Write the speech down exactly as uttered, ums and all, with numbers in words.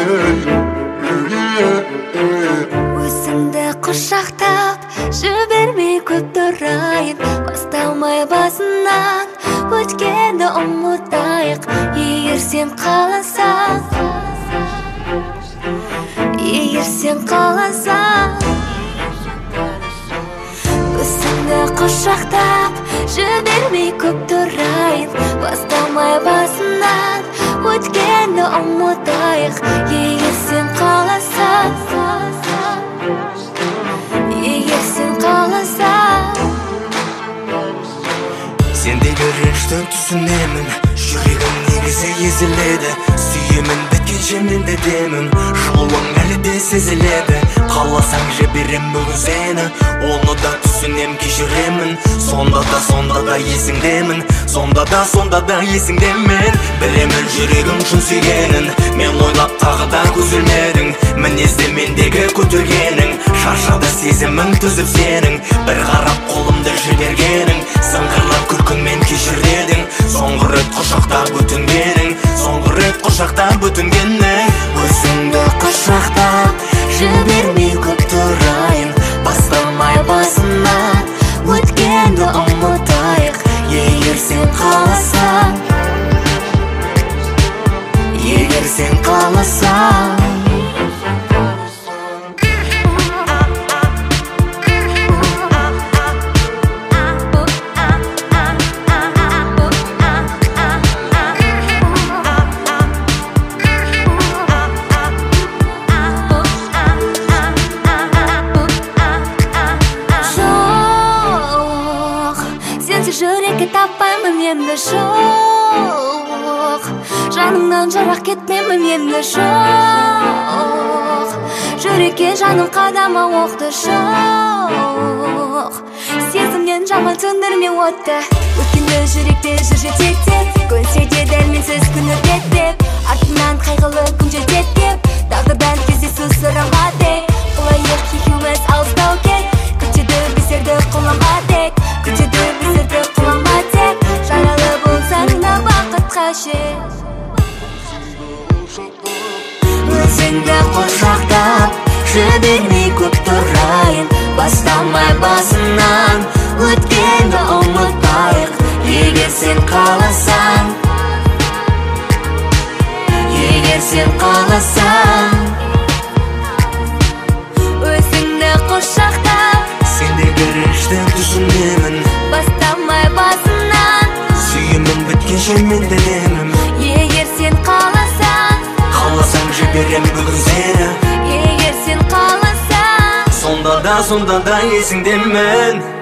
Өзіңді құшақтап жібермей көп тұрайын, басталмай басынан өткенді ұмытайық. Егер сен қаласаң, егер сен қаласаң, өзіңді құшақтап жібермей көп тұрайын, басталмай басынан өткенді ұмытайық. Егер сен қаласаң, егер сен қаласаң. Сендегі реніштің түсінемін, жүрегім негізі езіледі. Сүйемін біткенше мен де демін, жылуың әлі де сезіледі. Қаласаң жіберем бүгін сені, оны да түсінем, кешіремін. Сонда да сонда да есіңдемін, сонда да сонда да есіңдемін. Білемін жүрегің шын сүйгенін, мен ойлап тағы да көзілмедің. Мінезде мендегі көтергенің, шаршады сезімің түзіп сенің. Бір қарап қолымды жібергенің, сыңғырлап күлкіңмен кешір дедің. Соңғы рет құшақтап өтінгенің, соңғы рет құшақтап өтінгенің. Өзіңді құшақтап жібермей көп тұрайын, басталмай басынан өткенді ұмытайық. Егер сен қаласаң, егер сен қаласаң. Жүрекке таппаймын енді жоқ, жаныңнан жырақ кетпеймін енді жоқ. Жүрекке жаным қадама оқты жоқ, сезімнен жаман сөндірме отты. Өткенді жүректе жүр жетектеп, көнсе де дәл менсіз күн өтетпек. Артынан қайғылы күн жететпек, тағдырдан кездесу сырыңға тек. Құлайық екеуміз алыстау кет, күтеді біздерді қолаңға тек. Күтеді біздерді қолаңға тек, жаралы болсаң да бақытқа жет. Өзіңді құшақтап жібермей көп тұрайын, басталмай басынан өткенді ұмытайық. Егер сен қаласаң, егер сен қаласаң. Өзіңді құшақтап сендегі реніштің түсінемін, басталмай басынан сүйемін біткенше мен де демін. Егер сен қаласаң, қаласаң жіберем бүгін сені. егер сен қаласаң. Сонда да сонда да есіңдемін.